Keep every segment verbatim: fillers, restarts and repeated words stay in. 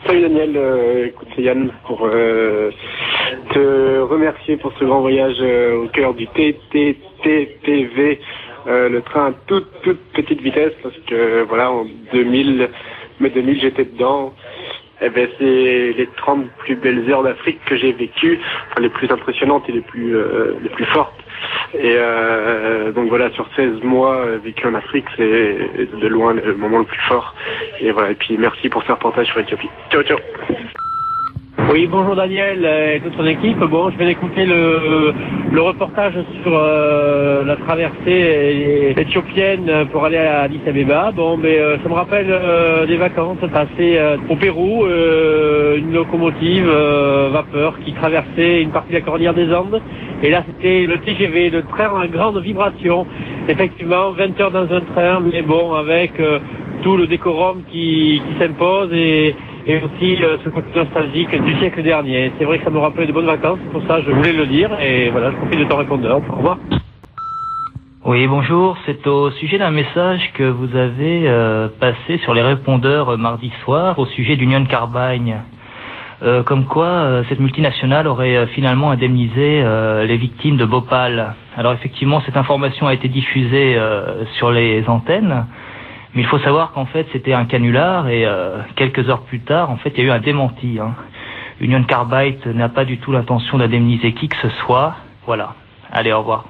Salut Daniel, euh, écoute c'est Yann pour euh, te remercier pour ce grand voyage euh, au cœur du T T T P V, euh, le train à toute toute petite vitesse, parce que voilà en deux mille, mai deux mille j'étais dedans. Eh ben c'est les trente plus belles heures d'Afrique que j'ai vécues, enfin les plus impressionnantes et les plus euh, les plus fortes. Et euh, donc voilà, sur seize mois euh, vécu en Afrique, c'est de loin le moment le plus fort. Et voilà, et puis merci pour ce reportage sur Éthiopie. Ciao ciao. Oui, bonjour Daniel et toute son équipe. Bon, je viens d'écouter le, le reportage sur euh, la traversée éthiopienne pour aller à Addis Abeba. Bon, mais euh, ça me rappelle euh, des vacances passées euh, au Pérou, euh, une locomotive euh, vapeur qui traversait une partie de la cordillère des Andes. Et là, c'était le T G V, le train à grande vibration. Effectivement, vingt heures dans un train, mais bon, avec euh, tout le décorum qui, qui s'impose et et aussi euh, ce côté nostalgique du siècle dernier. C'est vrai que ça me rappelait de bonnes vacances, c'est pour ça que je voulais le dire, et voilà, je profite de ton répondeur. Au revoir. Oui, bonjour, c'est au sujet d'un message que vous avez euh, passé sur les répondeurs euh, mardi soir au sujet d'Union Carbine. Euh, comme quoi, euh, cette multinationale aurait euh, finalement indemnisé euh, les victimes de Bhopal. Alors effectivement, cette information a été diffusée euh, sur les antennes, mais il faut savoir qu'en fait c'était un canular et euh, quelques heures plus tard, en fait, il y a eu un démenti. Hein. Union Carbide n'a pas du tout l'intention d'indemniser qui que ce soit. Voilà. Allez, au revoir.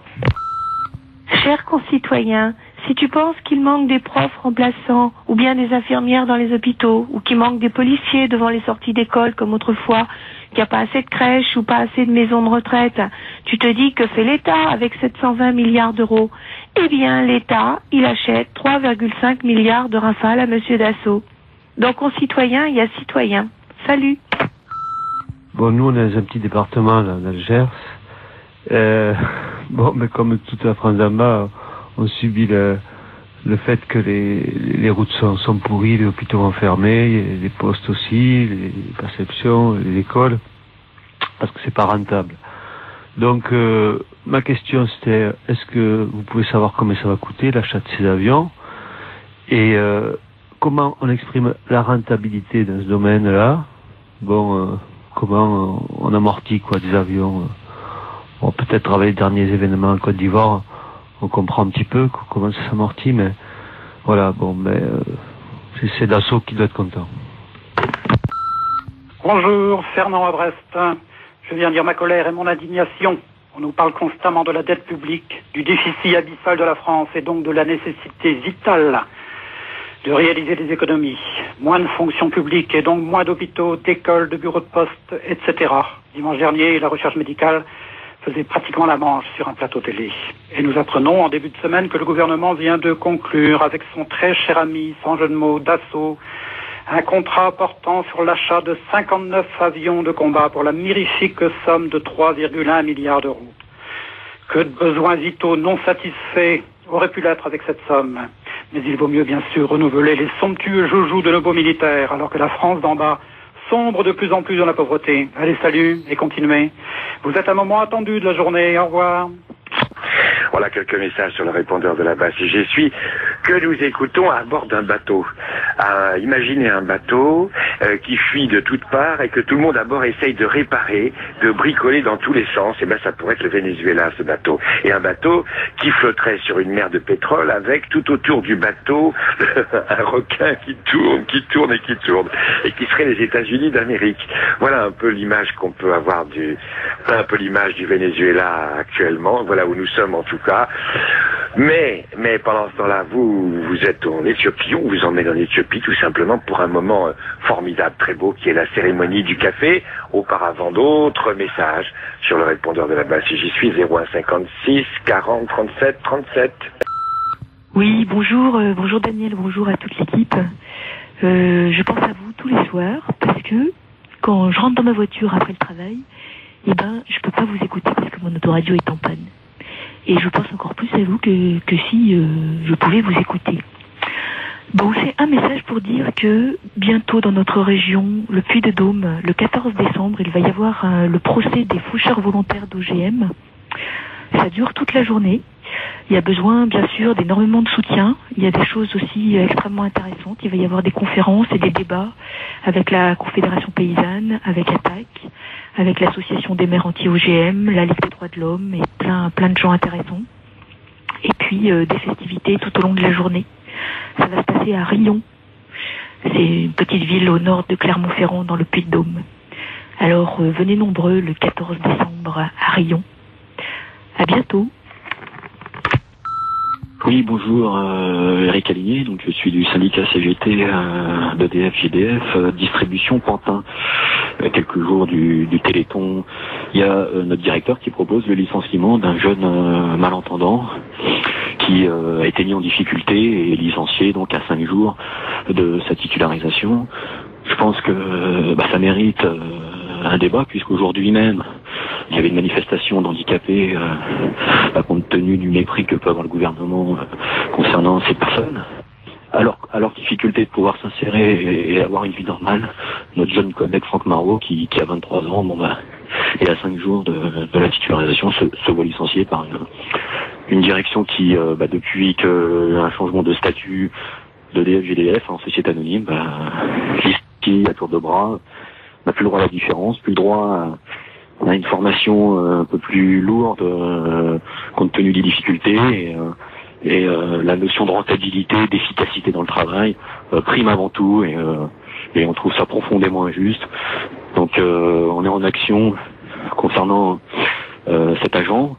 Chers concitoyens, si tu penses qu'il manque des profs remplaçants ou bien des infirmières dans les hôpitaux ou qu'il manque des policiers devant les sorties d'école comme autrefois, qu'il n'y a pas assez de crèches ou pas assez de maisons de retraite, tu te dis que fait l'État avec sept cent vingt milliards d'euros. Eh bien, l'État, il achète trois virgule cinq milliards de Rafale à Monsieur Dassault. Donc, concitoyens, il y a citoyens. Salut. Bon, nous, on est dans un petit département, là, dans le Gers. Euh, bon, mais comme toute la France d'en bas, on subit le, le fait que les, les routes sont, sont pourries, les hôpitaux vont fermer, les postes aussi, les perceptions, les écoles, parce que c'est pas rentable. Donc, euh, ma question c'était, est-ce que vous pouvez savoir combien ça va coûter l'achat de ces avions et euh, comment on exprime la rentabilité dans ce domaine-là? Bon, euh, comment on amortit quoi des avions? Bon, peut-être avec les derniers événements en Côte d'Ivoire, on comprend un petit peu comment ça s'amortit, mais voilà, bon, mais euh, c'est, c'est Dassault qui doit être content. Bonjour, Fernand à Brest. Je viens dire ma colère et mon indignation. On nous parle constamment de la dette publique, du déficit abyssal de la France et donc de la nécessité vitale de réaliser des économies. Moins de fonctions publiques et donc moins d'hôpitaux, d'écoles, de bureaux de poste, et cetera. Dimanche dernier, la recherche médicale faisait pratiquement la manche sur un plateau télé. Et nous apprenons en début de semaine que le gouvernement vient de conclure avec son très cher ami, sans jeu de mots, Dassault, un contrat portant sur l'achat de cinquante-neuf avions de combat pour la mirifique somme de trois virgule un milliards d'euros. Que de besoins vitaux non satisfaits auraient pu l'être avec cette somme. Mais il vaut mieux bien sûr renouveler les somptueux joujoux de nos beaux militaires, alors que la France d'en bas sombre de plus en plus dans la pauvreté. Allez, salut et continuez. Vous êtes un moment attendu de la journée. Au revoir. Voilà quelques messages sur le répondeur de la base I G suis que nous écoutons à bord d'un bateau. À imaginer un bateau euh, qui fuit de toutes parts et que tout le monde à bord essaye de réparer, de bricoler dans tous les sens. Et ben ça pourrait être le Venezuela, ce bateau. Et un bateau qui flotterait sur une mer de pétrole avec tout autour du bateau un requin qui tourne, qui tourne et qui tourne et qui serait les États-Unis d'Amérique. Voilà un peu l'image qu'on peut avoir du, un peu l'image du Venezuela actuellement. Voilà où nous sommes en tout cas. Mais, mais pendant ce temps-là, vous, vous êtes en Éthiopie, on vous emmène en Éthiopie tout simplement pour un moment euh, formidable, très beau, qui est la cérémonie du café. Auparavant, d'autres messages sur le répondeur de la base. Si j'y suis, zéro un cinquante-six quarante trente-sept trente-sept. Oui, bonjour, euh, bonjour Daniel, bonjour à toute l'équipe. Euh, je pense à vous tous les soirs parce que quand je rentre dans ma voiture après le travail, eh ben, je peux pas vous écouter parce que mon autoradio est en panne. Et je pense encore plus à vous que, que si euh, je pouvais vous écouter. Bon, c'est un message pour dire que bientôt dans notre région, le Puy-de-Dôme, le quatorze décembre, il va y avoir euh, le procès des faucheurs volontaires d'O G M. Ça dure toute la journée. Il y a besoin, bien sûr, d'énormément de soutien. Il y a des choses aussi extrêmement intéressantes. Il va y avoir des conférences et des débats avec la Confédération paysanne, avec A T A C, avec l'Association des maires anti-O G M, la Ligue des droits de l'homme et plein, plein de gens intéressants. Et puis euh, des festivités tout au long de la journée. Ça va se passer à Rion. C'est une petite ville au nord de Clermont-Ferrand, dans le Puy-de-Dôme. Alors euh, venez nombreux le quatorze décembre à Rion. À bientôt. Oui, bonjour, euh, Eric Aligné, donc je suis du syndicat C G T euh, d'E D F G D F, euh, distribution Pantin. Euh, quelques jours du, du Téléthon, il y a euh, notre directeur qui propose le licenciement d'un jeune euh, malentendant qui euh, a été mis en difficulté et licencié donc à cinq jours de sa titularisation. Je pense que euh, bah, ça mérite euh, un débat, puisqu'aujourd'hui même il y avait une manifestation d'handicapés euh, bah, compte tenu du mépris que peut avoir le gouvernement euh, concernant ces personnes. Alors, à leur difficulté de pouvoir s'insérer et, et avoir une vie normale, notre jeune collègue Franck Marot, qui, qui a vingt-trois ans, bon bah, et à cinq jours de, de la titularisation, se, se voit licencié par une, une direction qui, euh, bah, depuis qu'un changement de statut de D F G D F en société anonyme, bah, ici à tour de bras, n'a plus le droit à la différence, plus le droit à, à une formation euh, un peu plus lourde euh, compte tenu des difficultés et, euh, et euh, la notion de rentabilité, d'efficacité dans le travail euh, prime avant tout et, euh, et on trouve ça profondément injuste. Donc euh, on est en action concernant euh, cet agent.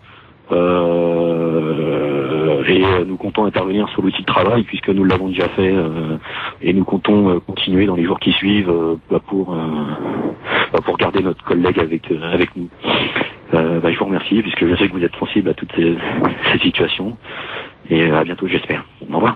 Euh, et euh, nous comptons intervenir sur l'outil de travail puisque nous l'avons déjà fait euh, et nous comptons euh, continuer dans les jours qui suivent euh, bah, pour euh, bah, pour garder notre collègue avec euh, avec nous. Euh, bah, je vous remercie puisque je sais que vous êtes sensible à toutes ces, ces situations et euh, à bientôt j'espère. Au revoir.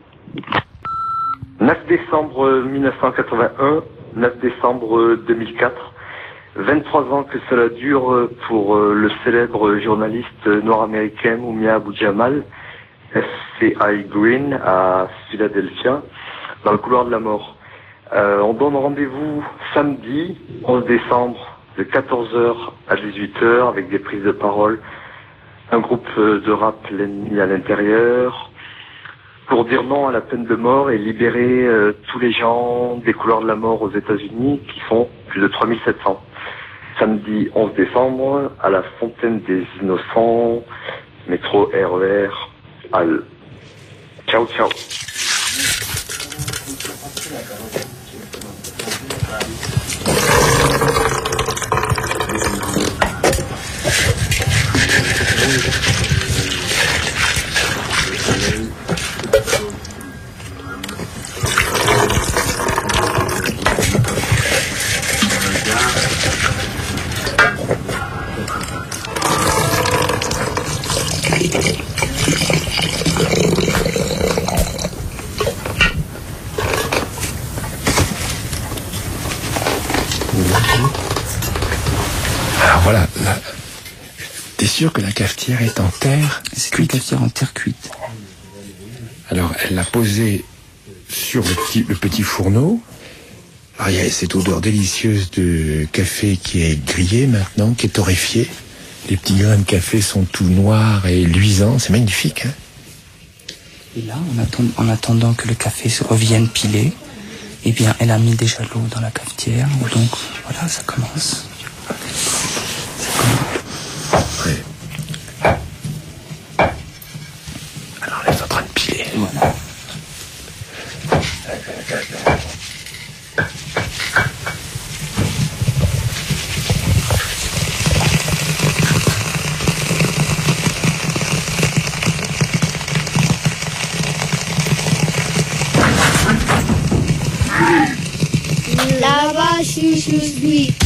neuf décembre mille neuf cent quatre-vingt-un, neuf décembre deux mille quatre. vingt-trois ans que cela dure pour le célèbre journaliste nord-américain Mumia Abu-Jamal, F C I Green, à Philadelphia, dans le couloir de la mort. Euh, on donne rendez-vous samedi, onze décembre, de quatorze heures à dix-huit heures, avec des prises de parole, un groupe de rap l'ennemi à l'intérieur, pour dire non à la peine de mort et libérer euh, tous les gens des couloirs de la mort aux États-Unis, qui sont plus de trois mille sept cents. Samedi onze décembre, à la Fontaine des Innocents, métro R E R, Halle. Ciao, ciao. Alors voilà, là, t'es sûr que la cafetière est en terre C'est une cafetière en terre cuite. Alors elle l'a posée sur le petit, le petit fourneau. Alors il y a cette odeur délicieuse de café qui est grillé maintenant, qui est torréfié. Les petits grains de café sont tout noirs et luisants, c'est magnifique. Hein. Et là, en, attend, en attendant que le café se revienne pilé, eh bien, elle a mis déjà l'eau dans la cafetière. Donc voilà, ça commence. Ça commence. Ouais. Alors elle est en train de piler. Voilà. La vache, je suis.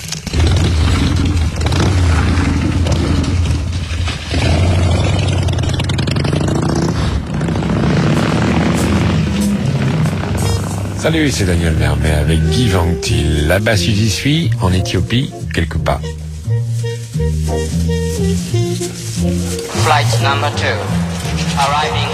Salut, c'est Daniel Mermet avec Guy Vanctil. Là-bas, si j'y suis, en Éthiopie, quelque part. Flight number two, arriving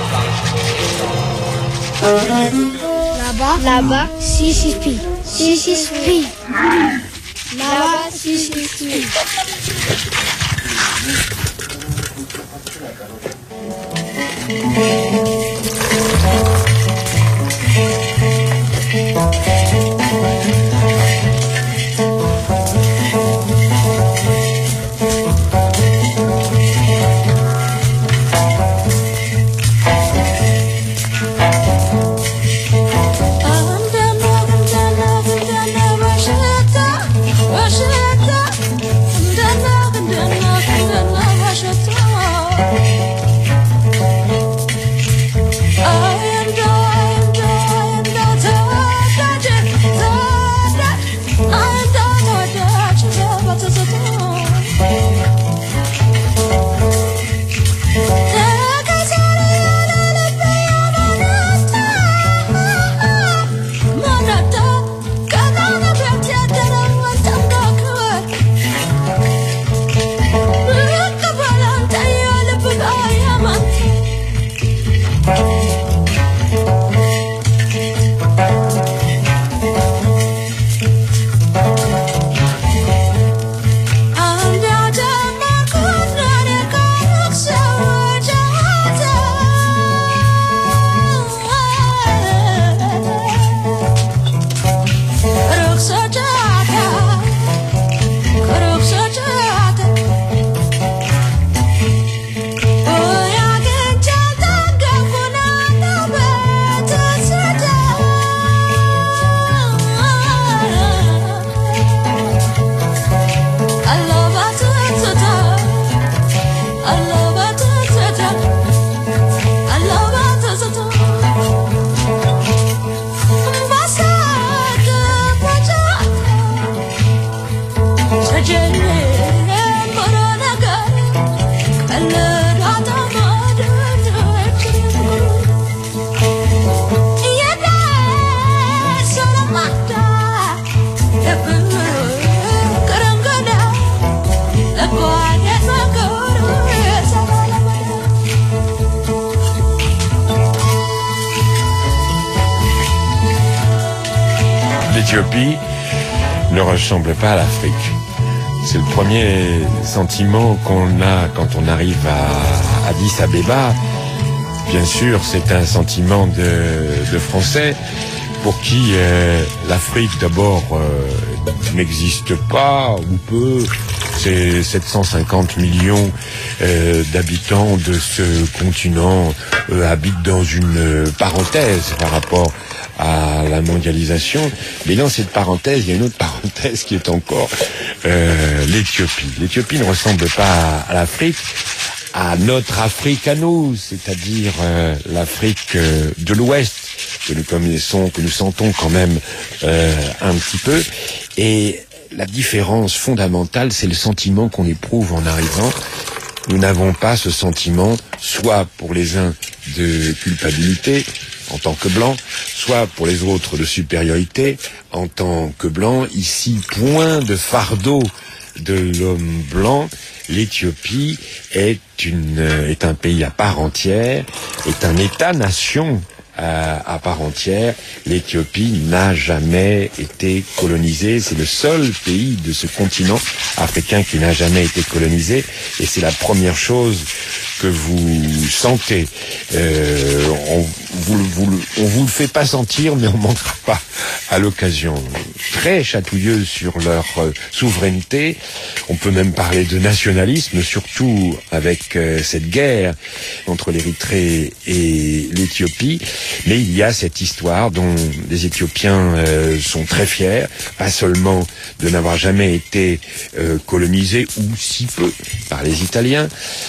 from Là-bas, là-bas, si, si, si. Si, si, si. Là-bas, si, si, si. L'Éthiopie ne ressemble pas à l'Afrique. C'est le premier sentiment qu'on a quand on arrive à Addis Abeba. Bien sûr, c'est un sentiment de, de Français pour qui euh, l'Afrique d'abord euh, n'existe pas ou peu. C'est sept cent cinquante millions euh, d'habitants de ce continent euh, habitent dans une euh, parenthèse par rapport à la mondialisation. Mais dans cette parenthèse, il y a une autre parenthèse qui est encore euh, l'Éthiopie. L'Éthiopie ne ressemble pas à, à l'Afrique, à notre Afrique à nous, c'est-à-dire euh, l'Afrique euh, de l'Ouest, que nous connaissons, que nous sentons quand même euh, un petit peu. Et la différence fondamentale, c'est le sentiment qu'on éprouve en arrivant. Nous n'avons pas ce sentiment, soit pour les uns de culpabilité, en tant que blanc, soit pour les autres de supériorité, en tant que blanc. Ici, point de fardeau de l'homme blanc. L'Éthiopie est une, est un pays à part entière, est un État-nation à, à part entière. L'Éthiopie n'a jamais été colonisée. C'est le seul pays de ce continent africain qui n'a jamais été colonisé. Et c'est la première chose que vous sentez. Euh, on, vous, vous, on vous le fait pas sentir, mais on manquera pas à l'occasion. Très chatouilleux sur leur euh, souveraineté. On peut même parler de nationalisme, surtout avec euh, cette guerre entre l'Érythrée et l'Éthiopie. Mais il y a cette histoire dont les Éthiopiens euh, sont très fiers, pas seulement de n'avoir jamais été euh, colonisés, ou si peu, par les Italiens.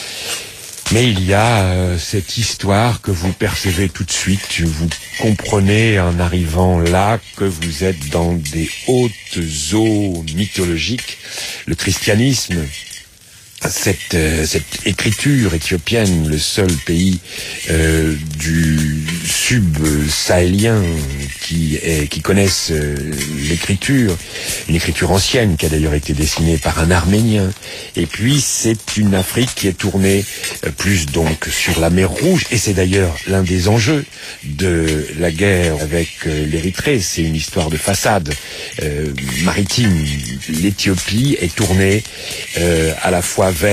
Mais il y a euh, cette histoire que vous percevez tout de suite, vous comprenez en arrivant là que vous êtes dans des hautes eaux mythologiques. Le christianisme, cette, euh, cette écriture éthiopienne, le seul pays euh, du sub-sahélien qui, est, qui connaisse euh, l'écriture, une écriture ancienne qui a d'ailleurs été dessinée par un Arménien. Et puis c'est une Afrique qui est tournée euh, plus donc sur la mer Rouge, et c'est d'ailleurs l'un des enjeux de la guerre avec euh, l'Érythrée. C'est une histoire de façade euh, maritime. L'Éthiopie est tournée euh, à la fois vers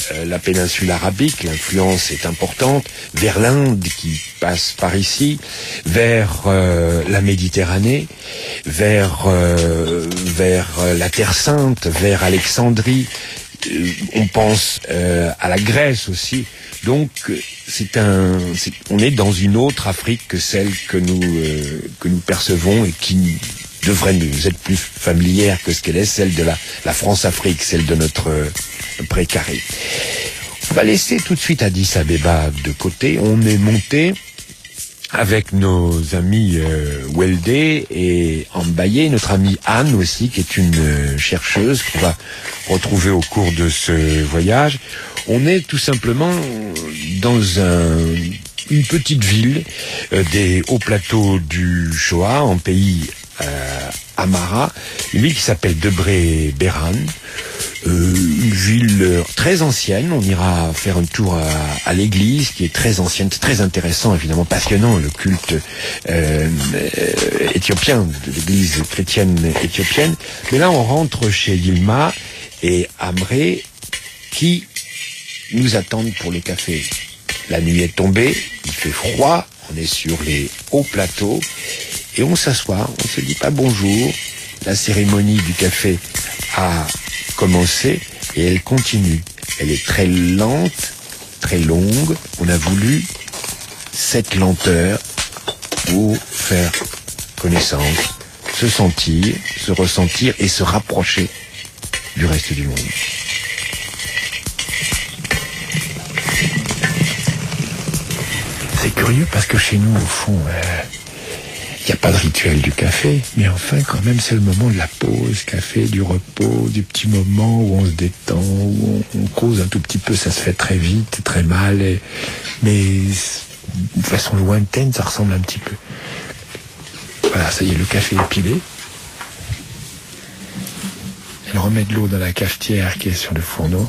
euh, la péninsule arabique, l'influence est importante, vers l'Inde qui passe par ici, vers euh, la Méditerranée, vers, euh, vers la Terre Sainte, vers Alexandrie. Euh, on pense euh, à la Grèce aussi. Donc c'est un, c'est, on est dans une autre Afrique que celle que nous euh, que nous percevons et qui devrait nous être plus familière que ce qu'elle est, celle de la, la France-Afrique, celle de notre euh, précaré. On va laisser tout de suite Addis Abeba de côté. On est monté avec nos amis euh, Weldé et Ambaye, notre amie Anne aussi, qui est une euh, chercheuse qu'on va retrouver au cours de ce voyage. On est tout simplement dans un, une petite ville euh, des hauts plateaux du Shoah, en pays euh, Amara, une ville qui s'appelle Debré Beran. Euh, une ville très ancienne. On ira faire un tour à, à l'église qui est très ancienne, très intéressant, évidemment passionnant, le culte euh, euh, éthiopien, de l'église chrétienne éthiopienne. Mais là, on rentre chez Yilma et Amré qui nous attendent pour le café. La nuit est tombée, il fait froid, on est sur les hauts plateaux et on s'assoit, on se dit pas bonjour. La cérémonie du café a commencé et elle continue. Elle est très lente, très longue. On a voulu cette lenteur pour faire connaissance, se sentir, se ressentir et se rapprocher du reste du monde. C'est curieux parce que chez nous, au fond, il n'y a pas de rituel du café, mais enfin, quand même, c'est le moment de la pause café, du repos, du petit moment où on se détend, où on, on cause un tout petit peu. Ça se fait très vite, très mal, et, mais de façon lointaine, ça ressemble un petit peu. Voilà, ça y est, le café est pilé. Elle remet de l'eau dans la cafetière qui est sur le fourneau.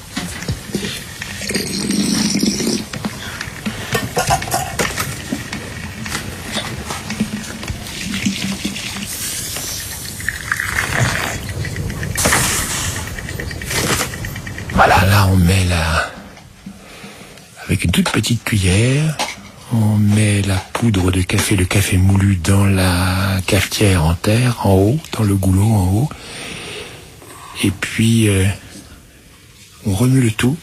Voilà, là on met la... avec une toute petite cuillère, on met la poudre de café, le café moulu dans la cafetière en terre, en haut, dans le goulot en haut. Et puis, euh, on remue le tout.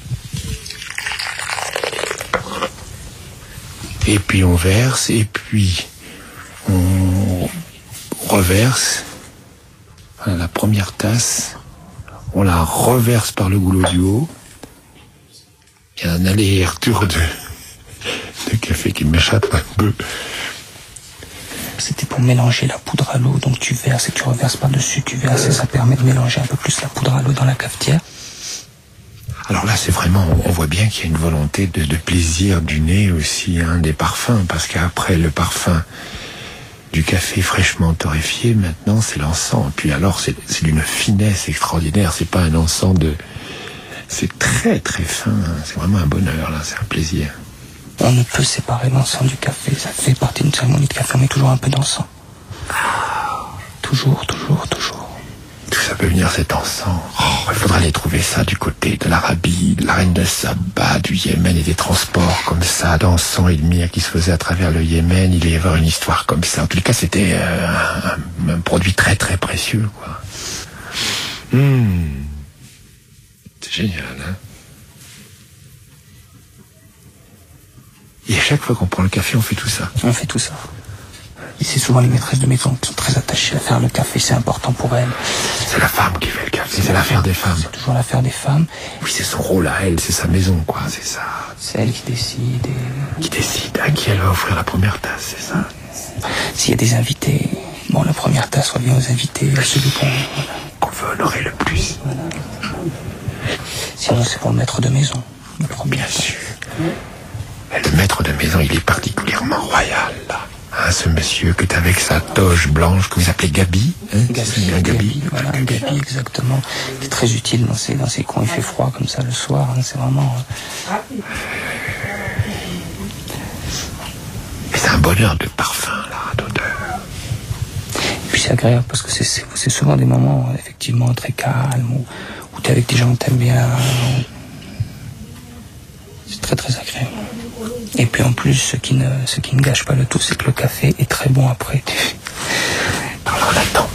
Et puis on verse, et puis on reverse. Voilà, la première tasse. On la reverse par le goulot du haut. Il y a un aller-retour de, de café qui m'échappe un peu. C'était pour mélanger la poudre à l'eau, donc tu verses et tu reverses par-dessus, tu verses et ça permet de mélanger un peu plus la poudre à l'eau dans la cafetière. Alors là, c'est vraiment, on voit bien qu'il y a une volonté de, de plaisir du nez aussi, hein, des parfums, parce qu'après le parfum du café fraîchement torréfié, maintenant c'est l'encens. Puis alors c'est, c'est d'une finesse extraordinaire, c'est pas un encens de... C'est très très fin, hein. C'est vraiment un bonheur là, c'est un plaisir. On ne peut séparer l'encens du café, ça fait partie d'une cérémonie de café, on met toujours un peu d'encens. Toujours, toujours, toujours. Tout ça peut venir cet encens. Oh, il faudra aller trouver ça du côté de l'Arabie, de la reine de Saba, du Yémen et des transports comme ça, d'encens et de myrrhe qui se faisaient à travers le Yémen. Il y avait une histoire comme ça. En tout cas, c'était euh, un, un produit très très précieux, quoi. Mmh. C'est génial, hein. Et à chaque fois qu'on prend le café, on fait tout ça. On fait tout ça. Et c'est souvent les maîtresses de maison qui sont très attachées à faire le café, c'est important pour elles. C'est la femme qui fait le café, c'est l'affaire des femmes. C'est toujours l'affaire des femmes. Oui, c'est son rôle à elle, c'est sa maison, quoi, c'est ça. C'est elle qui décide. Et... Qui décide à qui elle va offrir la première tasse, c'est ça. S'il y a des invités, bon, la première tasse revient aux invités, à celui qu'on... Voilà. Qu'on veut honorer le plus. Voilà. Sinon, c'est pour le maître de maison. Le premier. Bien sûr. Le maître de maison, il est particulièrement royal, là. Hein, ce monsieur que t'as avec sa toge blanche, que vous appelez Gabi, hein, Gabi, un Gabi, Gabi, voilà, un Gabi, exactement. Qui est très utile dans ces, dans ces coins, il fait froid comme ça le soir, hein, c'est vraiment... Mais c'est un bonheur de parfum, là, d'odeur. Et puis c'est agréable, parce que c'est, c'est, c'est souvent des moments, effectivement, très calmes, où, où t'es avec des gens que t'aimes bien, où très très agréable. Et puis en plus, ce qui ne, ce qui ne gâche pas le tout, c'est que le café est très bon après. Alors on attend.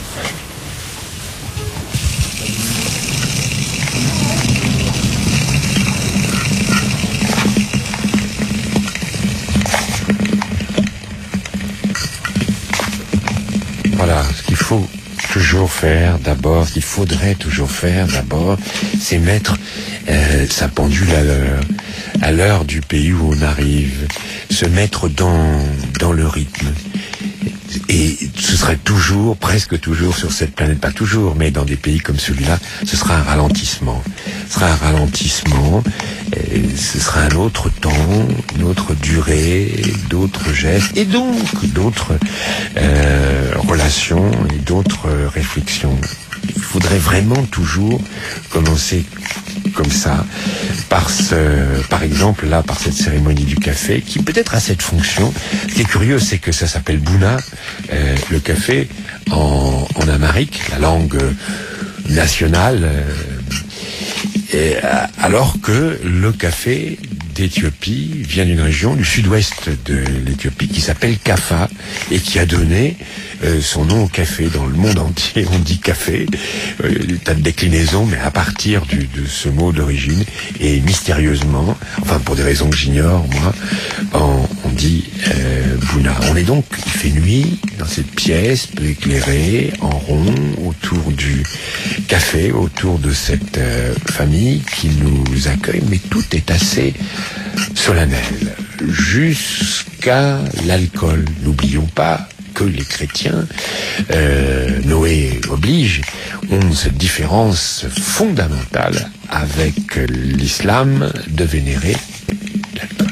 Voilà, ce qu'il faut toujours faire d'abord, ce qu'il faudrait toujours faire d'abord, c'est mettre euh, sa pendule à l'heure, à l'heure du pays où on arrive, se mettre dans, dans le rythme. Et ce serait toujours, presque toujours sur cette planète, pas toujours, mais dans des pays comme celui-là, ce sera un ralentissement. Ce sera un ralentissement, et ce sera un autre temps, une autre durée, d'autres gestes, et donc d'autres euh, relations et d'autres réflexions. Il faudrait vraiment toujours commencer comme ça, par ce, par exemple, là, par cette cérémonie du café, qui peut-être a cette fonction. Ce qui est curieux, c'est que ça s'appelle Bouna, euh, le café, en, en amharique, la langue nationale, euh, et, alors que le café d'Éthiopie vient d'une région du sud-ouest de l'Éthiopie qui s'appelle Kaffa et qui a donné euh, son nom au café. Dans le monde entier, on dit café, euh, des tas de déclinaisons, mais à partir du, de ce mot d'origine, et mystérieusement, enfin pour des raisons que j'ignore, moi, on, on dit euh, Bouna. On est donc, il fait nuit, dans cette pièce peu éclairée, en rond, autour du café, autour de cette euh, famille qui nous accueille, mais tout est assez solennel, jusqu'à l'alcool. N'oublions pas que les chrétiens, euh, Noé oblige, ont cette différence fondamentale avec l'islam de vénérer l'alcool.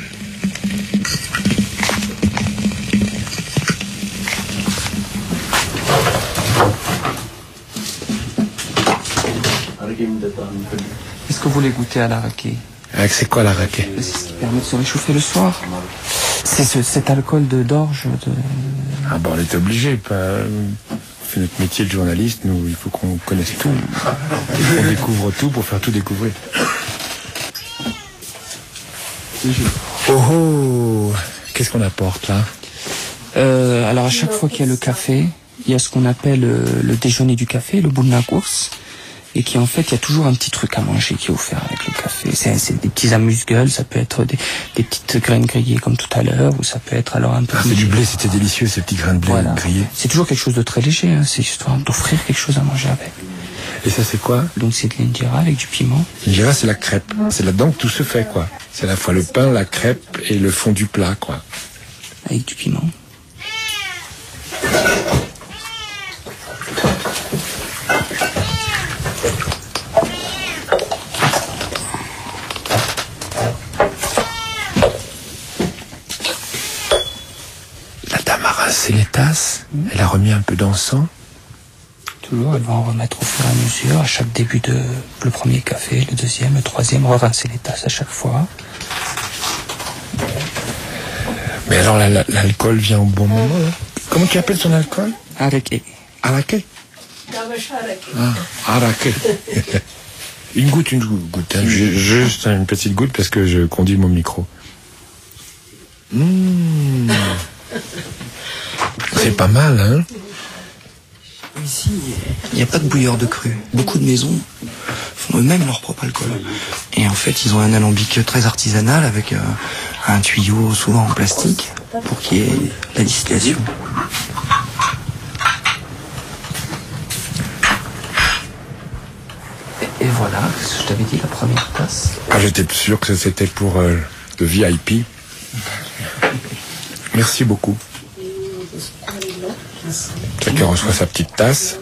Est-ce que vous voulez goûter à l'araké? C'est quoi l'araké? C'est ce qui permet de se réchauffer le soir. C'est ce, cet alcool de d'orge. De... Ah bon, on est obligé, pas. On fait notre métier de journaliste, nous, il faut qu'on connaisse tout. Il faut qu'on découvre tout pour faire tout découvrir. Oh oh, qu'est-ce qu'on apporte là? euh, Alors à chaque fois qu'il y a le café, il y a ce qu'on appelle euh, le déjeuner du café, le bouna course. Et qui en fait, il y a toujours un petit truc à manger qui est offert avec le café. C'est, c'est des petits amuse-gueules, ça peut être des, des petites graines grillées comme tout à l'heure, ou ça peut être alors un peu... Ah, c'est du blé, c'était délicieux ces petits grains de blé voilà. grillés. C'est toujours quelque chose de très léger, hein. C'est histoire d'offrir quelque chose à manger avec. Et ça c'est quoi? Donc c'est de l'injera avec du piment. L'injera c'est la crêpe, c'est là-dedans que tout se fait quoi. C'est à la fois le pain, la crêpe et le fond du plat quoi. Avec du piment. C'est les tasses, elle a remis un peu d'encens. Toujours, elle va en remettre au fur et à mesure, à chaque début de le premier café, le deuxième, le troisième, rerincer les tasses à chaque fois. Mais alors la, la, l'alcool vient au bon moment là. Comment tu appelles ton alcool? Araké. Araké? Ah, araké. Une goutte, une goutte. Hein. Juste une petite goutte parce que je conduis mon micro. Mmh. C'est pas mal, hein? Ici, il n'y a pas de bouilleur de cru. Beaucoup de maisons font eux-mêmes leur propre alcool. Et en fait, ils ont un alambic très artisanal avec euh, un tuyau souvent en plastique pour qu'il y ait la distillation. Et, et voilà, ce que je t'avais dit, la première tasse. Ah, j'étais sûr que c'était pour euh, le V I P. Merci beaucoup. Chacun reçoit sa petite tasse.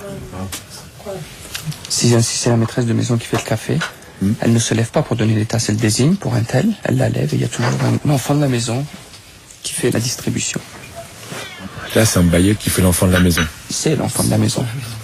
Si, si c'est la maîtresse de maison qui fait le café, mmh. elle ne se lève pas pour donner les tasses, elle désigne pour un tel, elle la lève et il y a toujours un enfant de la maison qui fait la distribution. Là, c'est un bailleur qui fait l'enfant de la maison. C'est l'enfant de la maison.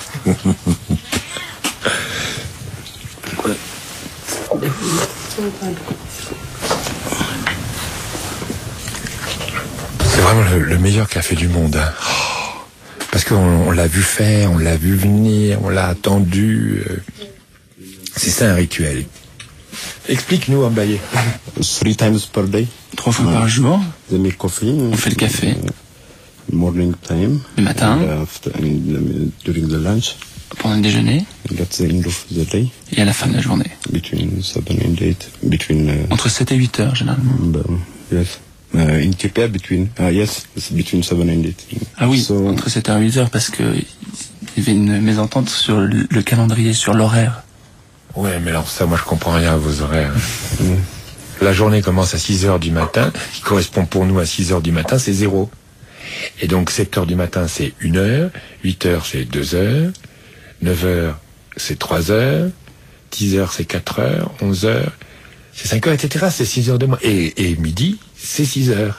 C'est vraiment le, le meilleur café du monde. Hein. Oh, parce qu'on on l'a vu faire, on l'a vu venir, on l'a attendu. Euh, c'est ça un rituel. Explique-nous en baillé. Three times per day. Trois fois par jour. They make coffee. On fait le café. Morning time. Le matin. And after, and during the lunch. Pendant le déjeuner. That's the end of the day. Et à la fin de la journée. Between seven and eight. Between. Uh, Entre sept et huit heures généralement. Um, yes. Uh, in Ethiopia, between. Ah uh, yes, it's between seven and eight. Ah oui. So, entre sept heures et huit heures parce que il y avait une mésentente sur le, le calendrier, sur l'horaire. Ouais, mais alors ça, moi je comprends rien à vos horaires. La journée commence à six heures du matin, qui correspond pour nous à six heures du matin, c'est zéro. Et donc sept heures du matin, c'est une heure, huit heures, c'est deux heures, neuf heures, c'est trois heures, dix heures, c'est quatre heures, onze heures, c'est cinq heures, et cetera. C'est six heures de moins. Et, et midi, c'est six heures.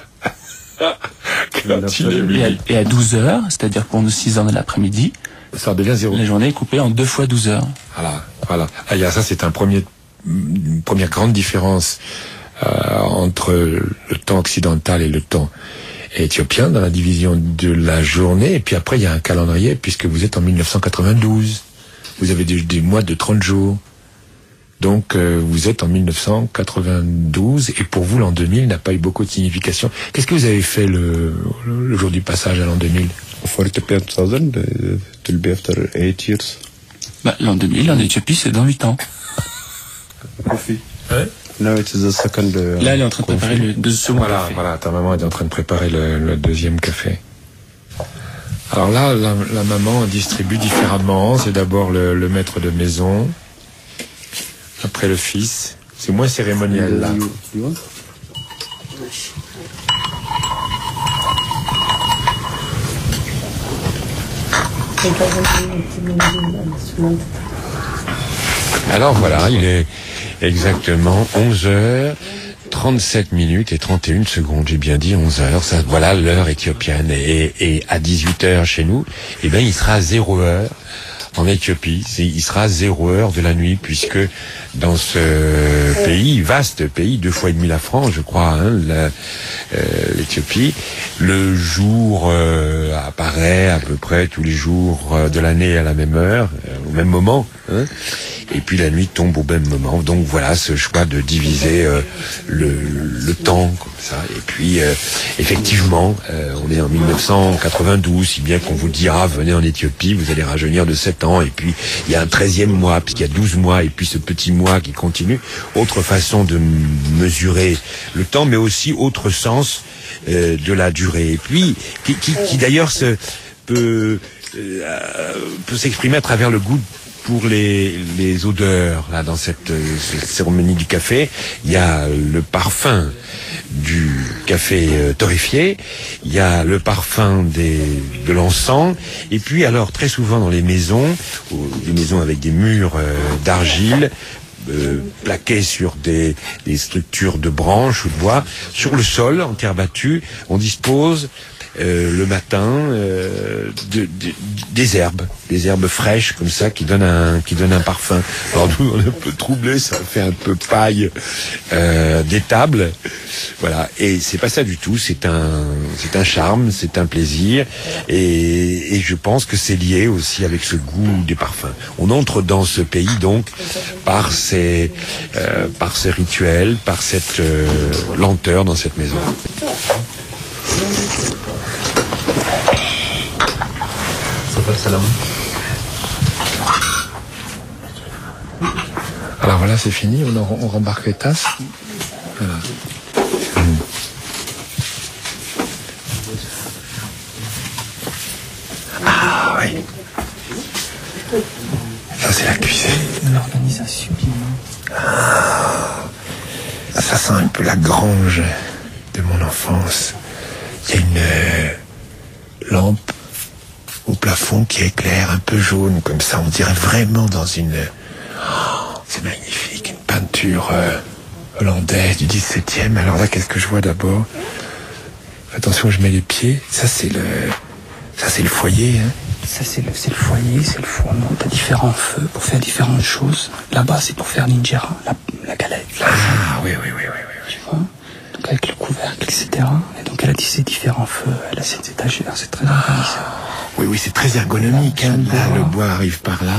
et, à, et à douze heures, c'est-à-dire pour nous six heures de l'après-midi, ça devient zéro. La journée est coupée en deux fois douze heures. Voilà, voilà. Ah, il y a ça, c'est un premier, une première grande différence euh, entre le temps occidental et le temps éthiopien dans la division de la journée. Et puis après, il y a un calendrier, puisque vous êtes en mille neuf cent quatre-vingt-douze. Vous avez des, des mois de trente jours. Donc, euh, vous êtes en mille neuf cent quatre-vingt-douze, et pour vous, l'an deux mille n'a pas eu beaucoup de signification. Qu'est-ce que vous avez fait le, le, le jour du passage à l'an deux mille? For Ethiopian thousand, it will be after eight years. Bah, l'an deux mille, en Éthiopie, c'est dans huit ans. Coffee. Ouais. Now it is the second. Uh, Là, elle est en train de préparer le deuxième voilà, café. Voilà, ta maman est en train de préparer le, le deuxième café. Alors là, la, la maman distribue différemment. C'est d'abord le, le maître de maison, après le fils. C'est moins cérémoniel là. Alors voilà, il est exactement onze heures trente-sept minutes et trente et une secondes. J'ai bien dit onze heures. Ça, voilà l'heure éthiopienne. Et, et à dix-huit heures chez nous, eh ben, il sera zéro heure en Éthiopie. C'est, il sera zéro heure de la nuit, puisque dans ce pays, vaste pays, deux fois et demi la France, je crois, hein, la, euh, l'Éthiopie, le jour euh, apparaît à peu près tous les jours euh, de l'année à la même heure, euh, au même moment, hein, et puis la nuit tombe au même moment. Donc voilà ce choix de diviser euh, le, le temps comme ça. Et puis euh, effectivement, euh, on est en mille neuf cent quatre-vingt-douze, si bien qu'on vous dira venez en Éthiopie, vous allez rajeunir de sept ans. Et puis il y a un treizième mois, puisqu'il y a douze mois, et puis ce petit mois qui continue. Autre façon de mesurer le temps, mais aussi autre sens euh, de la durée. Et puis qui, qui, qui d'ailleurs se, peut, euh, peut s'exprimer à travers le goût pour les, les odeurs. Là, dans cette, cette cérémonie du café, il y a le parfum du café euh, torréfié, il y a le parfum des, de l'encens, et puis alors très souvent dans les maisons, ou des maisons avec des murs euh, d'argile, Euh, plaqués sur des, des structures de branches ou de bois, sur le sol, en terre battue, on dispose euh, le matin euh, de, de, des herbes, des herbes fraîches comme ça qui donnent un qui donnent un parfum. Alors nous on est un peu troublés, ça fait un peu paille euh, des tables, voilà. Et c'est pas ça du tout. C'est un c'est un charme, c'est un plaisir, et, et je pense que c'est lié aussi avec ce goût des parfums. On entre dans ce pays donc par ces euh, par ces rituels, par cette euh, lenteur dans cette maison. Alors voilà, c'est fini, on, en, on rembarque les tasses. Voilà. Mmh. Ah oui. Ça c'est la cuisine. L'organisation. Ah, ça sent un peu la grange de mon enfance. Il y a une euh, lampe au plafond qui éclaire un peu jaune comme ça, on dirait vraiment dans une... Oh, c'est magnifique, une peinture euh, hollandaise du dix-septième. Alors là, qu'est-ce que je vois d'abord? Attention, je mets les pieds. Ça c'est le... Ça c'est le foyer, hein. Ça c'est le, c'est le foyer, c'est le fourneau. T'as différents feux pour faire différentes choses. Là-bas c'est pour faire l'injera, la, la galette. La ah oui, oui, oui, oui, oui. Tu vois, donc avec le couvercle, et cetera. Et donc elle a dit ces différents feux, elle a cette étagère, c'est très organisé. Oui, oui, c'est très ergonomique. Hein. Là, le bois arrive par là.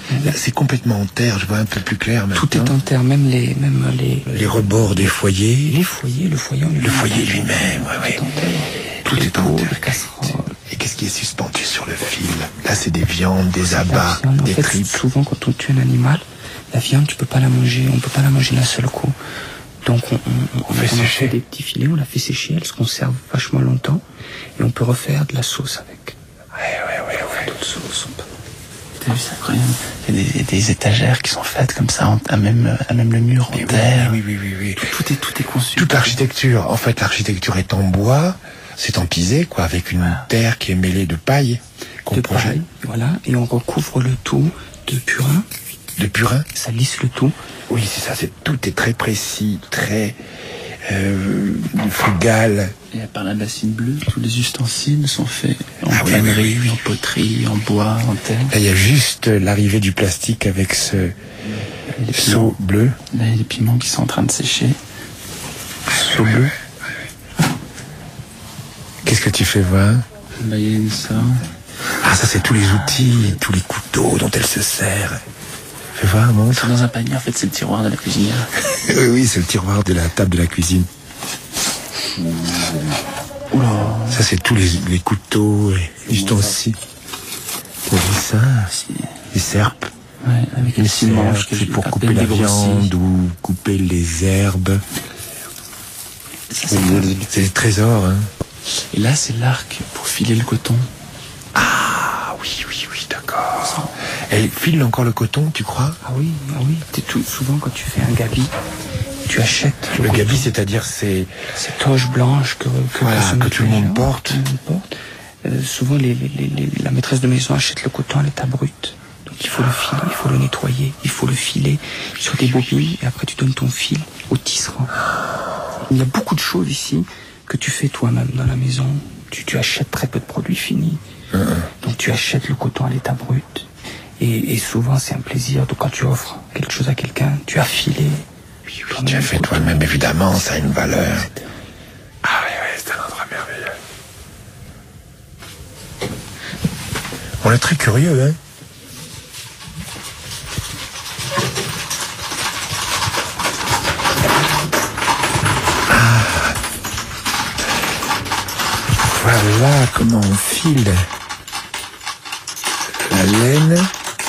Là, c'est complètement en terre, je vois un peu plus clair maintenant. Tout est en terre, même les, même les... Les rebords des foyers. Les foyers, le foyer en lui-même. Le foyer lui-même, oui, oui. Tout est en terre. Les casseroles. Et qu'est-ce qui est suspendu sur le fil? Là, c'est des viandes, des abats, viande, des en fait, tripes. Souvent, quand on tue un animal, la viande, tu peux pas la manger, on peut pas la manger d'un seul coup. Donc, on, on, on, on fait on sécher. a fait des petits filets, on la fait sécher, elle se conserve vachement longtemps, et on peut refaire de la sauce avec. Ouais, ouais, ouais, ouais. D'autres sauces. T'as vu, c'est incroyable. Il y a des, des étagères qui sont faites comme ça, en, à, même, à même le mur, en oui, terre. Oui, oui, oui, oui. Tout, tout, est, tout est conçu. Toute l'architecture, en fait, l'architecture est en bois, c'est en pisé, quoi, avec une voilà. terre qui est mêlée de paille. De paille, voilà, et on recouvre le tout de purin. De purin? Ça lisse le tout. Oui, c'est ça, c'est, tout est très précis, très euh, frugal. Et par la bassine bleue, tous les ustensiles sont faits en ah, planerie, oui, oui, oui. en poterie, en bois, en terre. Là, il y a juste l'arrivée du plastique avec ce seau bleu. Là, il y a les piments qui sont en train de sécher. Seau bleu. Ouais, ouais. Qu'est-ce que tu fais voir? Là, il y a une ça. Ah, ça, c'est tous les outils, tous les couteaux dont elle se sert. Fais voir, montre. C'est dans un panier, en fait, c'est le tiroir de la cuisinière. Oui, oui, c'est le tiroir de la table de la cuisine. Oula. Ça, c'est tous les, les couteaux, les ustensiles. T'as vu ça? Les serpes. Ouais, avec les serpes, c'est pour couper la viande ou couper les herbes. Ça, c'est, c'est des trésors, hein. Et là, c'est l'arc pour filer le coton. Ah, oui, oui, oui, d'accord. Elle file encore le coton, tu crois? Ah oui, ah oui. T'es tout, souvent, quand tu fais un gabi, tu achètes le, le gabi, c'est-à-dire c'est cette toge blanche que que, voilà, que, que tout le monde porte. Tout le monde porte. Euh, souvent, les, les, les, la maîtresse de maison achète le coton à l'état brut. Donc il faut le filer, il faut le nettoyer, il faut le filer sur des bobines, et après tu donnes ton fil au tisserand. Il y a beaucoup de choses ici que tu fais toi-même dans la maison. Tu, tu achètes très peu de produits finis. Uh-huh. Donc tu achètes le coton à l'état brut. Et, et souvent c'est un plaisir. Donc quand tu offres quelque chose à quelqu'un, tu as filé. Oui, oui, tu as fait toi-même, évidemment, ça a une valeur. Ah oui, oui, c'est un endroit merveilleux. On est très curieux, hein. Ah. Voilà comment on file la laine.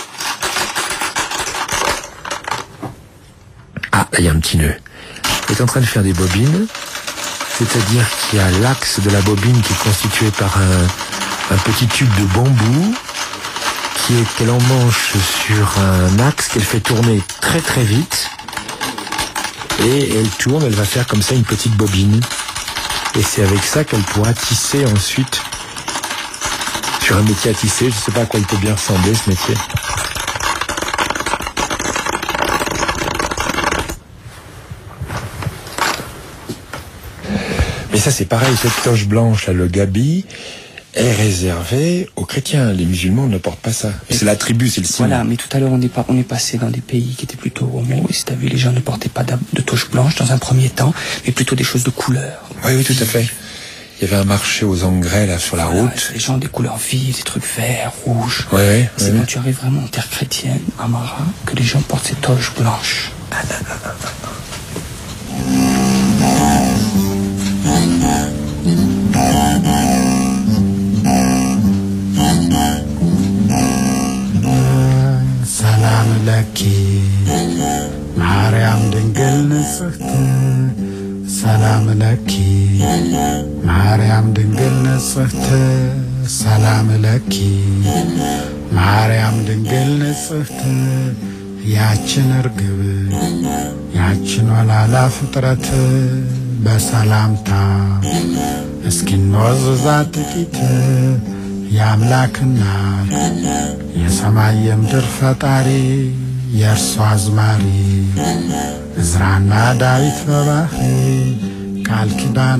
Ah, là, il y a un petit nœud. Il est en train de faire des bobines, c'est-à-dire qu'il y a l'axe de la bobine qui est constitué par un, un petit tube de bambou qui est qu'elle emmanche sur un axe qu'elle fait tourner très très vite et elle tourne, elle va faire comme ça une petite bobine et c'est avec ça qu'elle pourra tisser ensuite sur un métier à tisser. Je ne sais pas à quoi il peut bien ressembler ce métier. Mais ça c'est pareil, cette toge blanche, là, le gabi, est réservée aux chrétiens. Les musulmans ne portent pas ça. C'est la tribu, c'est le signe. Voilà, mais tout à l'heure on est, pas, on est passé dans des pays qui étaient plutôt homo, et si t'as vu, les gens ne portaient pas de toge blanche dans un premier temps, mais plutôt des choses de couleur. Oui, oui, tout à fait. Il y avait un marché aux engrais là sur la voilà, route. Les gens des couleurs vives, des trucs verts, rouges. Oui, oui. C'est oui, quand oui. tu arrives vraiment en terre chrétienne, à Mara, que les gens portent ces toges blanches. ሰላም ለኪ ማርያም ድንግል ንጽሕት ሰላም ለኪ ማርያም ድንግል ንጽሕት ሰላም ለኪ ማርያም ድንግል ንጽሕት ያችን እርግብ ያችን ወላላ ፍጥረት በሰላምታ እስኪንወዝዛት ጥቂት የአምላክና የሰማይ የምድር ፈጣሪ የእርሷ አዝማሪ እዝራና ዳዊት በባህሪ ቃል ኪዳኗ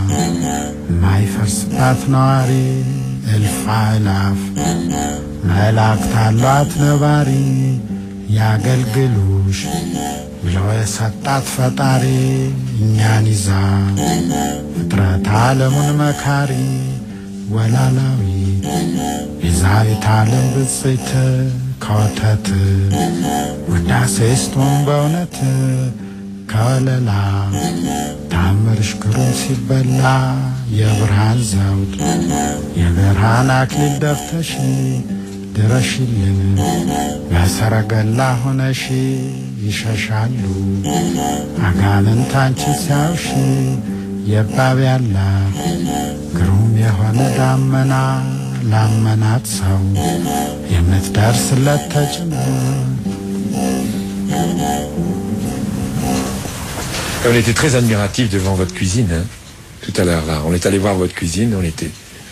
ማይፈርስባት ነዋሪ እልፍ አእላፍ መላእክት አሏት ነባሪ ያገልግሉሽ ብሎ የሰጣት ፈጣሪ እኛን ይዛ ፍጥረት ዓለሙን መካሪ ወላላዊ ቤዛዊት ዓለም ብፅዕት ከወተት ውዳሴ ስጡን በእውነት ከወለላ ታምርሽ ግሩም ሲበላ የብርሃን ዘውድ የብርሃን አክሊል ደፍተሽ ድረሽልን በሰረገላ ሆነሽ ይሸሻሉ አጋንንት አንቺን ሲያዩሽ የባብ ያለ ግሩም የሆነ ዳመና ላመናት ሰው የምትደርስለት ተጭኖ On était très admiratifs devant votre cuisine, hein, tout à l'heure là. On est allé voir votre cuisine, on était...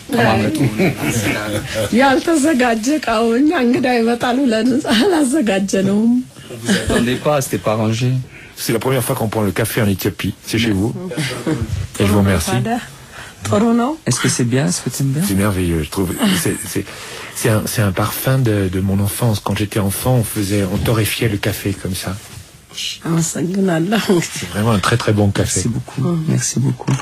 ያልተዘጋጀ እቃው እኛ እንግዳ ይመጣል ብለን አላዘጋጀነውም። Vous attendez pas, c'était pas rangé. C'est la première fois qu'on prend le café en Éthiopie. C'est chez vous. Et je vous remercie. Est-ce que c'est bien? Est-ce que tu aimes bien? C'est merveilleux, je trouve. C'est, c'est, c'est, un, c'est un parfum de, de mon enfance. Quand j'étais enfant, on faisait, on torréfiait le café comme ça. C'est vraiment un très très bon café. Merci beaucoup. Merci beaucoup.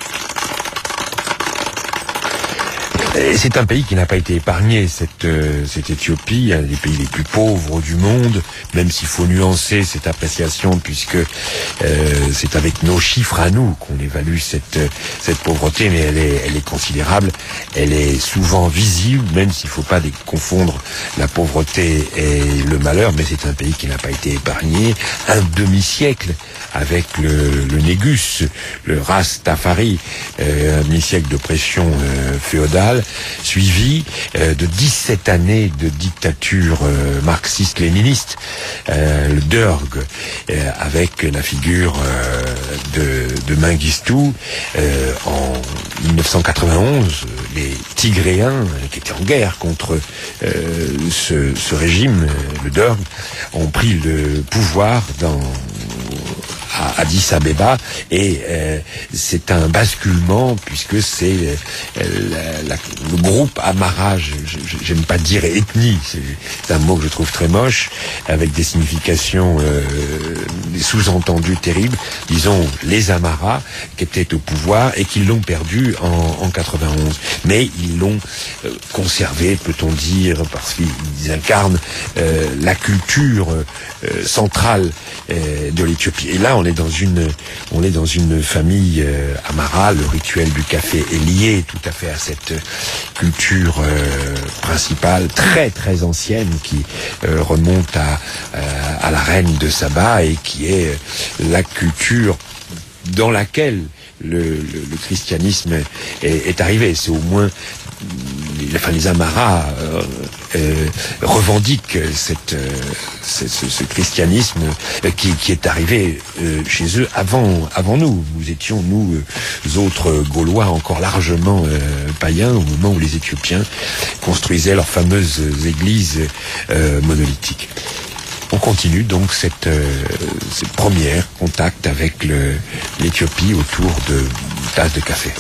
Et c'est un pays qui n'a pas été épargné, cette, euh, cette Éthiopie, un des pays les plus pauvres du monde, même s'il faut nuancer cette appréciation, puisque euh, c'est avec nos chiffres à nous qu'on évalue cette, cette pauvreté, mais elle est, elle est considérable, elle est souvent visible, même s'il ne faut pas confondre la pauvreté et le malheur, mais c'est un pays qui n'a pas été épargné, un demi-siècle avec le, le Négus, le Rastafari, euh, un demi-siècle d'oppression euh, féodale, suivi euh, de dix-sept années de dictature euh, marxiste-léniniste, euh, le Derg, euh, avec la figure euh, de, de Mengistu euh, en dix-neuf cent quatre-vingt-onze, les Tigréens euh, qui étaient en guerre contre euh, ce, ce régime, le Derg, ont pris le pouvoir dans à Addis Abeba et euh, c'est un basculement puisque c'est euh, la, la, le groupe Amara, je, je, j'aime pas dire ethnie, c'est, c'est un mot que je trouve très moche avec des significations, euh, des sous-entendus terribles, disons les Amara qui étaient au pouvoir et qui l'ont perdu en, en quatre-vingt-onze, mais ils l'ont euh, conservé, peut-on dire, parce qu'ils incarnent euh, la culture euh, centrale euh, de l'Éthiopie. Et là on est dans une on est dans une famille euh, Amara. Le rituel du café est lié tout à fait à cette culture euh, principale très très ancienne qui euh, remonte à euh, à la reine de Saba et qui est la culture dans laquelle le, le, le christianisme est, est arrivé. C'est au moins les, enfin, les Amaras euh, euh, revendiquent cette, euh, ce, ce, ce christianisme euh, qui, qui est arrivé euh, chez eux avant, avant nous. Nous étions, nous euh, autres Gaulois, encore largement euh, païens au moment où les Éthiopiens construisaient leurs fameuses églises euh, monolithiques. On continue donc cette, euh, cette première contact avec le, l'Éthiopie autour de tasses de café.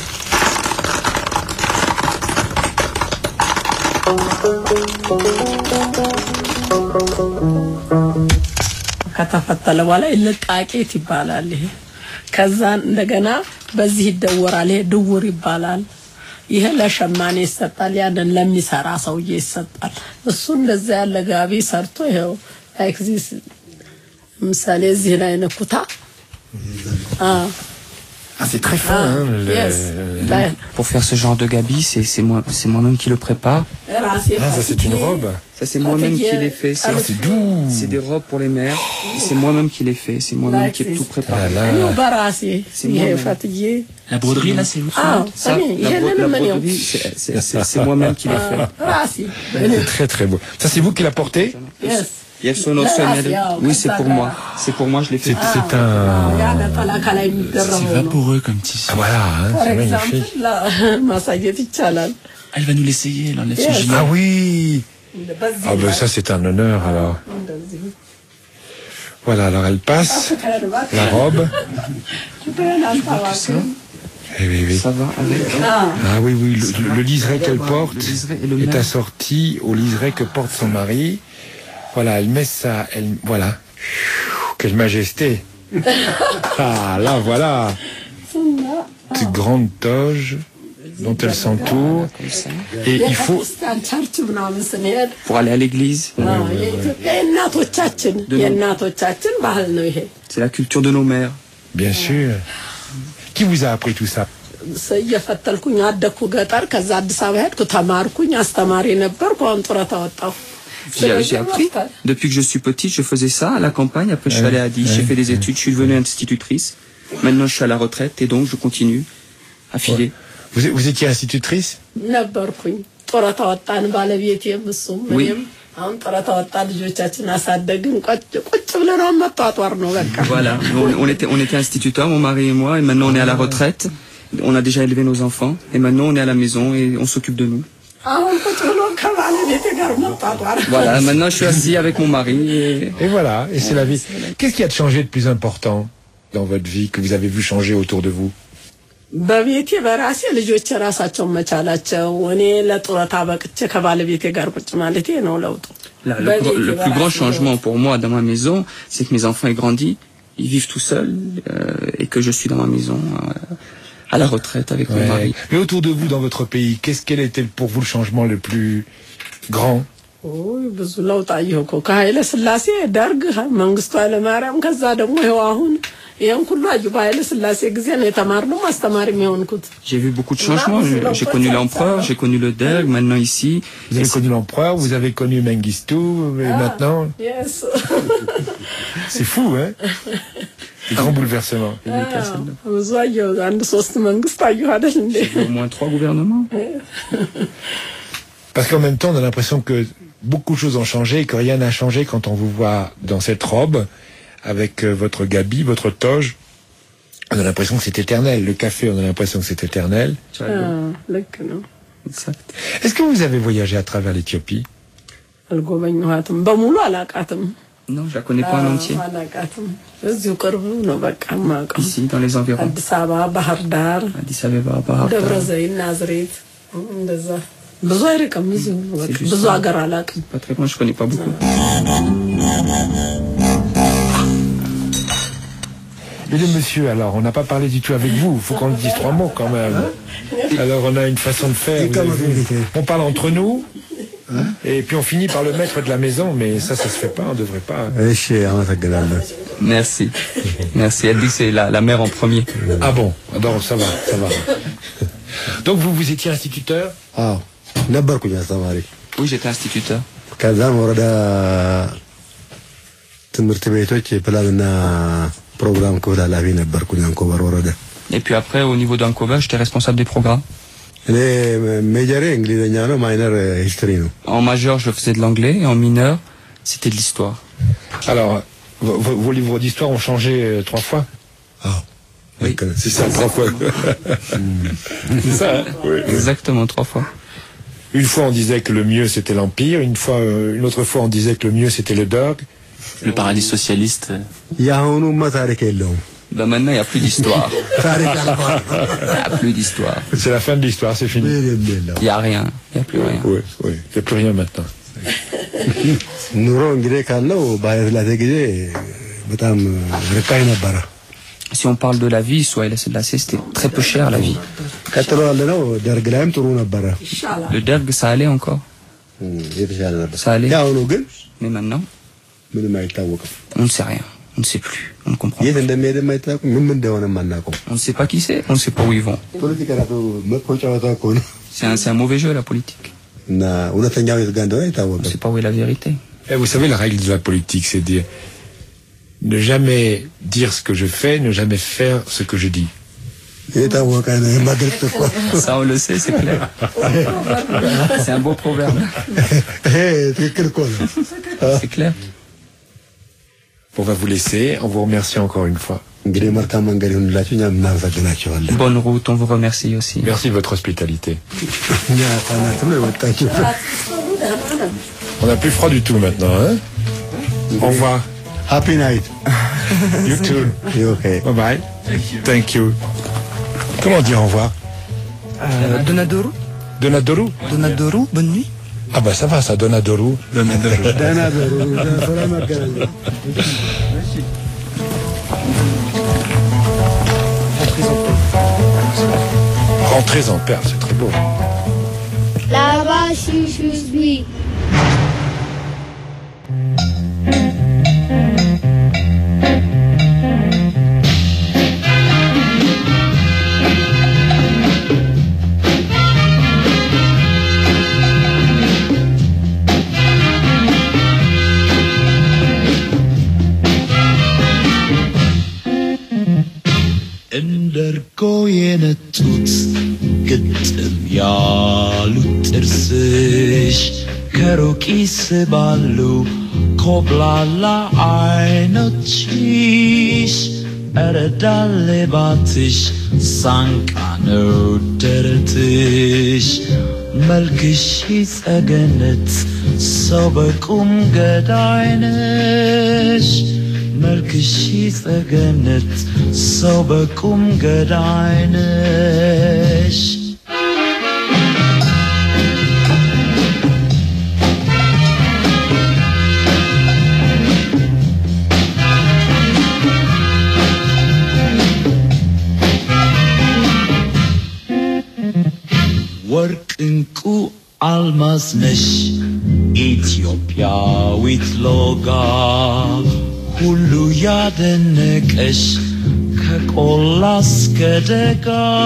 ከተፈተለ በኋላ ይልቃቄት ይባላል። ይሄ ከዛ እንደገና በዚህ ይደወራል። ይሄ ድውር ይባላል። ይሄ ለሸማኔ ይሰጣል። ያንን ለሚሰራ ሰውዬ ይሰጣል። እሱ እንደዛ ያለ ጋቢ ሰርቶ ይሄው ላይክ ዚስ ምሳሌ እዚህ ላይ ነኩታ አ Ah, c'est très fin, ah, hein, le... yes. Pour faire ce genre de gabi, c'est, c'est, moi, c'est moi-même qui le prépare. Ah, ça c'est une robe. Ça c'est moi-même qui les fait. C'est, ah, c'est doux. C'est des robes pour les mères. C'est moi-même qui les fait. C'est moi-même qui ai tout préparé. Ah, c'est moi-même. La broderie là, c'est vous. Ah, ça, la, bro- la broderie, c'est, c'est, c'est, c'est moi-même qui les fait. C'est très très beau. Ça c'est vous qui l'a porté? Yes. Oui, c'est pour moi. C'est pour moi, je l'ai fait. C'est, c'est un... C'est vaporeux comme tissu. Ah, voilà, hein, c'est magnifique. Elle va nous l'essayer, elle enlève son gilet. Ah oui. Ah ben ça c'est un honneur alors. Voilà, alors elle passe la robe. Ça. Eh oui, oui. Ça va avec. Ah oui, oui, le, le, le liseré qu'elle porte le est assorti au liseré que porte son mari. Voilà, elle met ça, elle, voilà. Quelle majesté. Ah, là, voilà. Cette grande toge. dont elle s'entoure. Et il faut... Pour aller à l'église. C'est la culture de nos mères. Bien sûr. Qui vous a appris tout ça? እየፈተልኩኝ አደኩ ገጠር ከዛ አዲስ አበባ ሄድኩ ተማርኩኝ አስተማሪ ነበርኩ አሁን ጡረታ ወጣሁ J'ai j'ai appris. Depuis que je suis petite, je faisais ça à la campagne. Après, je suis allée à Adi, j'ai fait des études, je suis devenue institutrice. Maintenant, je suis à la retraite et donc je continue à filer. Vous, vous étiez institutrice? ነበርኩኝ ጡረታ ወጣን ባለቤቴም እሱም እኔም አሁን ጡረታ ወጣን ልጆቻችን አሳደግን ቁጭ ቁጭ ብለን መጣጣር ነው በቃ Voilà, on, on était on était instituteurs, mon mari et moi, et maintenant on est à la retraite. On a déjà élevé nos enfants et maintenant on est à la maison et on s'occupe de nous. Voilà, maintenant je suis assis avec mon mari. Et, et voilà, et c'est la vie. Qu'est-ce qui a changé de plus important dans votre vie que vous avez vu changer autour de vous? በቤቴ በራሴ ልጆች ራሳቸውን መቻላቸው እኔ ለጡረታ በቅቼ ከባለቤቴ ጋር ቁጭ ማለቴ ነው ለውጡ Le, le, le plus grand changement pour moi dans ma maison, c'est que mes enfants aient grandi, ils vivent tout seuls euh, et que je suis dans ma maison euh, à la retraite avec ouais. mon mari. Mais autour de vous, dans votre pays, qu'est-ce quel était pour vous le changement le plus grand? ኦይ ብዙ ለውጥ አየሁ እኮ ከኃይለ ሥላሴ ደርግ መንግስቱ ኃይለ ማርያም ከዛ ደግሞ ይኸው አሁን ይሄን ሁሉ አዩ በኃይለ ሥላሴ ጊዜ ነው የተማርነው ማስተማሪም የሆንኩት J'ai vu beaucoup de changements, j'ai connu l'empereur, j'ai connu le Derg, maintenant ici. Vous avez connu l'empereur, vous avez connu Mengistu et ah, maintenant Yes. C'est fou hein? Un grand bouleversement. ብዙ አየሁ አንድ ሶስት መንግስት አየሁ አይደል እንዴ Au moins trois gouvernements. Parce qu'en même temps, on a l'impression que beaucoup de choses ont changé et que rien n'a changé quand on vous voit dans cette robe, avec euh, votre gabi, votre toge. On a l'impression que c'est éternel. Le café, on a l'impression que c'est éternel. Ah, exact. Est-ce que vous avez voyagé à travers l'Éthiopie? Non, je la connais pas en entier. Ici, dans les environs. Addis Abeba, Bahar Dar. ብዙ አይርቅም እዚሁ ብዙ ሀገር አላውቅም pas très loin, je connais pas beaucoup. Mesdames, messieurs, alors on n'a pas parlé du tout avec vous, il faut qu'on dise trois mots quand même. Alors on a une façon de faire, on parle entre nous et puis on finit par le maître de la maison, mais ça ça se fait pas, on devrait pas. Merci. Merci, elle dit que c'est la, la mère en premier. Ah bon, alors ça va, ça va. Donc vous vous étiez instituteur? Ah. ነበርኩኝ አስተማሪ Oui, j'étais instituteur. ከዛም ወረዳ ትምህርት ቤቶች ፕላንና ፕሮግራም ክፍል ኃላፊ ነበርኩኝ አንኮበር ወረዳ Et puis après au niveau d'Ancover, j'étais responsable des programmes. እኔ ሜጀር እንግሊዘኛ ነው ማይነር ሂስትሪ ነው En majeur, je faisais de l'anglais et en mineur, c'était de l'histoire. Alors vos, vos livres d'histoire ont changé euh, trois fois? Ah. Oui, c'est ça, trois fois. C'est ça, hein? Oui. Exactement, trois fois. Une fois on disait que le mieux c'était l'Empire, une fois, euh, une autre fois on disait que le mieux c'était le Derg. Le paradis socialiste. ያሁኑማ ታሪክ የለውም Ben maintenant il n'y a plus d'histoire. Il n'y a plus d'histoire. C'est la fin de l'histoire, c'est fini. Il n'y a rien, il n'y a plus rien. Oui, oui, il n'y a plus rien maintenant. ኑሮ እንግዲህ ካለው በኃይለ ሥላሴ ጊዜ በጣም ርካሽ ነበረ Si on parle de la vie, soit là, c'était très peu cher la vie. Le Derg, ça allait encore. Ça allait. Mais maintenant, on ne sait rien. On ne sait plus. On ne comprend pas. On ne sait pas qui c'est. On ne sait pas où ils vont. C'est un, c'est un mauvais jeu, la politique. On ne sait pas où est la vérité. Et vous savez, la règle de la politique, c'est dire ne jamais dire ce que je fais, ne jamais faire ce que je dis. Ça, on le sait, c'est clair. C'est un beau proverbe. C'est clair. On va vous laisser, on vous remercie encore une fois. Bonne route, on vous remercie aussi. Merci de votre hospitalité. On n'a plus froid du tout maintenant, hein? Au revoir. Happy night. You too. You okay? Bye bye. Thank you. Comment dire au revoir? Euh, Donadoru. Donadoru. Donadoru. Bonne nuit. Ah bah ça va, ça Donadoru. Donadoru. Rentrez en paix, c'est très bien. bon. Là-bas, si je suis. እንደርጎ የነጡት ግጥም ያሉት ጥርስሽ ከሩቅ ይስባሉ ኮብላላ አይኖችሽ ኧረ ዳሌባትሽ ሳንቃ ነው ደረትሽ መልክሽ ጸገነት ሰው በቁም ገዳይነሽ መልክሽ ጸገነት ሰው በቁም ገዳይነሽ ወርቅ እንቁ አልማዝ ነሽ ኢትዮጵያዊት ሎጋ ሁሉ ያደነቀሽ ከቆላ እስከ ደጋ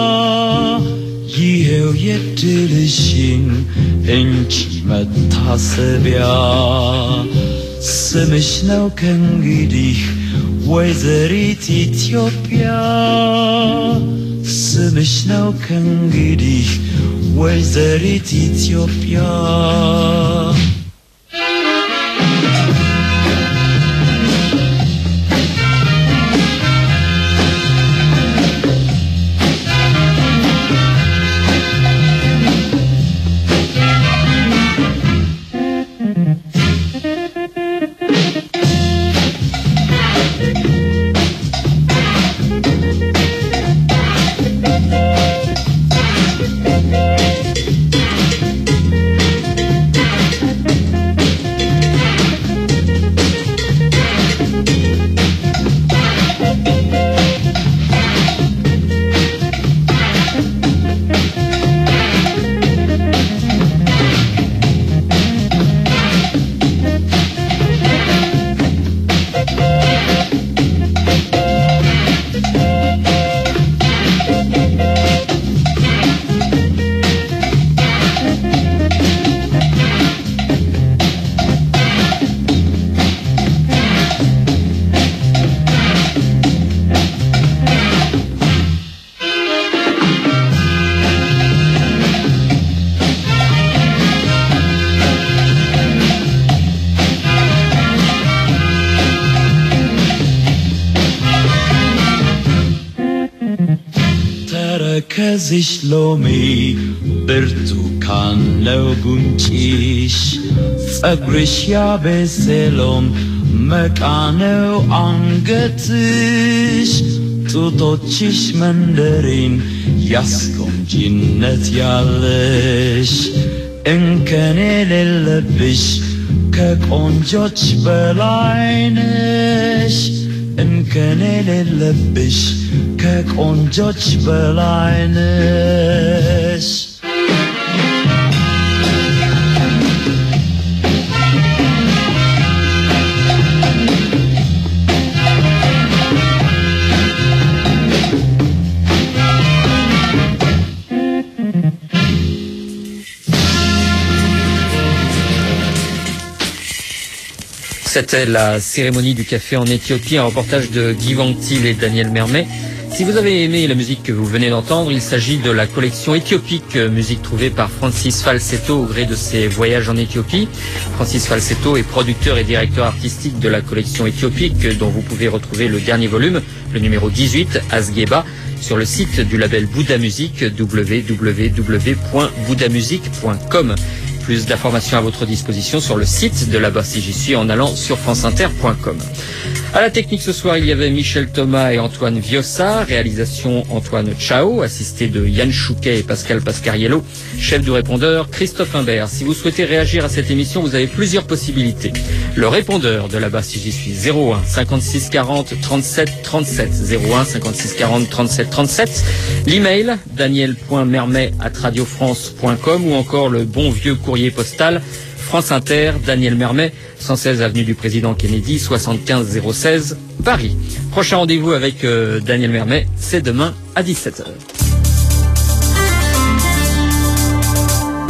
ይሄው የድልሽን እንቺ መታሰቢያ ስምሽ ነው ከእንግዲህ ወይዘሪት ኢትዮጵያ ስምሽ ነው ከእንግዲህ ወይዘሪት ኢትዮጵያ ተረከዝሽ ሎሚ ብርቱካን ነው ጉንጭሽ ጸጉርሽ ያበሰሎም መቃ ነው አንገትሽ ጡቶችሽ መንደሪን ያስቆንጂነት ያለሽ እንከን የሌለብሽ ከቆንጆች በላይ ነሽ እንከን የሌለብሽ ከቆንጆች በላይ ነሽ C'était la cérémonie du café en Éthiopie, un reportage de Guy Vanctil et Daniel Mermet. Si vous avez aimé la musique que vous venez d'entendre, il s'agit de la collection éthiopique, musique trouvée par Francis Falsetto au gré de ses voyages en Éthiopie. Francis Falsetto est producteur et directeur artistique de la collection éthiopique dont vous pouvez retrouver le dernier volume, le numéro dix-huit, Asgeba, sur le site du label Bouddha Music, w w w point bouddha music point com. Plus d'informations à votre disposition sur le site de là-bas si j'y suis en allant sur franceinter point com. À la technique ce soir, il y avait Michel Thomas et Antoine Viossa, réalisation Antoine Chao, assisté de Yann Chouquet et Pascal Pascariello, chef du répondeur Christophe Imbert. Si vous souhaitez réagir à cette émission, vous avez plusieurs possibilités. Le répondeur de là-bas si j'y suis, zéro un cinquante-six quarante trente-sept trente-sept, zéro un cinquante-six quarante trente-sept trente-sept. L'email daniel point mermet arobase radio france point com ou encore le bon vieux courrier postal France Inter, Daniel Mermet, cent seize avenue du Président Kennedy, soixante-quinze zéro seize, Paris. Prochain rendez-vous avec euh, Daniel Mermet, c'est demain à dix-sept heures.